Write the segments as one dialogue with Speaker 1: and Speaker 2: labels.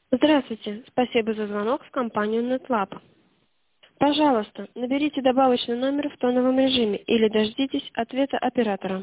Speaker 1: Здравствуйте. Спасибо за звонок в компанию NetLab. Пожалуйста, наберите добавочный номер в тоновом режиме или дождитесь ответа оператора.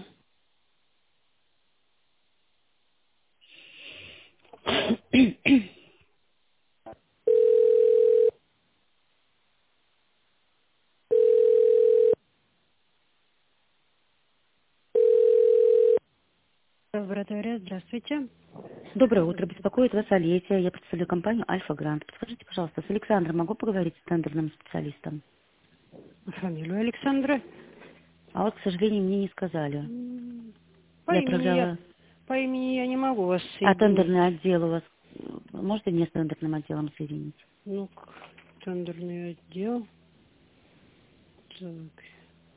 Speaker 1: Лаборатория, здравствуйте.
Speaker 2: Доброе утро. Беспокоит вас Олеся. Я представляю компанию Альфа Грант. Подскажите, пожалуйста, с Александром могу поговорить с тендерным специалистом?
Speaker 1: Фамилию Александра.
Speaker 2: А вот, к сожалению, мне не сказали.
Speaker 1: По
Speaker 2: Я
Speaker 1: имени я,
Speaker 2: отправляла...
Speaker 1: по имени я не могу вас
Speaker 2: А
Speaker 1: соединить.
Speaker 2: тендерный отдел у вас... Можете меня с тендерным отделом соединить?
Speaker 1: Ну, тендерный отдел. Так,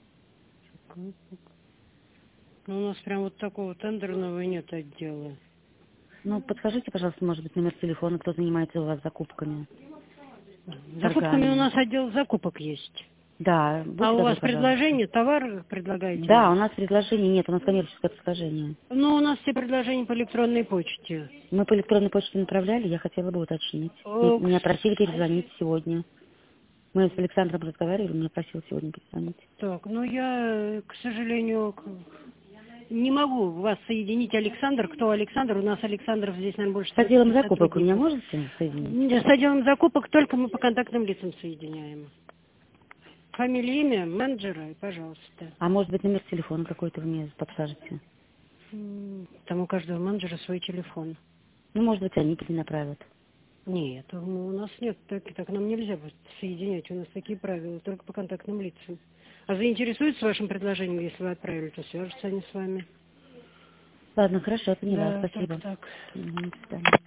Speaker 1: ну, у нас прям вот такого тендерного нет отдела.
Speaker 2: Ну, подскажите, пожалуйста, может быть, номер телефона, кто занимается у вас закупками,
Speaker 1: Закупками у
Speaker 2: торгами.
Speaker 1: нас отдел закупок есть.
Speaker 2: Да,
Speaker 1: А
Speaker 2: будьте
Speaker 1: у
Speaker 2: добры,
Speaker 1: вас
Speaker 2: пожалуйста.
Speaker 1: предложение, товар предлагаете
Speaker 2: Да,
Speaker 1: нам?
Speaker 2: у нас предложений нет, у нас коммерческое предложение.
Speaker 1: Ну, у нас все предложения по электронной почте.
Speaker 2: Мы по электронной почте направляли, я хотела бы уточнить.
Speaker 1: О,
Speaker 2: Меня просили перезвонить сегодня. Мы с Александром разговаривали, меня просил сегодня перезвонить.
Speaker 1: так, ну я, к сожалению, не могу вас соединить, Александр. Кто Александр? У нас Александров здесь, наверное, больше
Speaker 2: С отделом
Speaker 1: 20
Speaker 2: закупок вы меня
Speaker 1: сотрудников.
Speaker 2: можете соединить?
Speaker 1: С отделом закупок только мы по контактным лицам соединяем. Фамилия, имя, менеджера, и пожалуйста.
Speaker 2: А может быть номер телефона какой-то вы мне подскажете?
Speaker 1: Там у каждого менеджера свой телефон.
Speaker 2: Ну, может быть, они перенаправят.
Speaker 1: Нет, у нас нет, так нам нельзя будет соединять, у нас такие правила, только по контактным лицам. А заинтересуются вашим предложением, если вы отправили, то свяжутся они с вами.
Speaker 2: Ладно, хорошо, я поняла.
Speaker 1: Да, только
Speaker 2: Спасибо.
Speaker 1: так.
Speaker 2: До свидания.